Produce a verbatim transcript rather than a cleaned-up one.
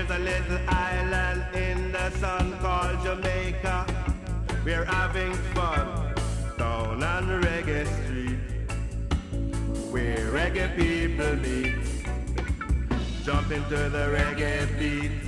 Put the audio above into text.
There's a little island in the sun called Jamaica. We're having fun down on Reggae Street, where reggae people meet. Jump into the reggae beat.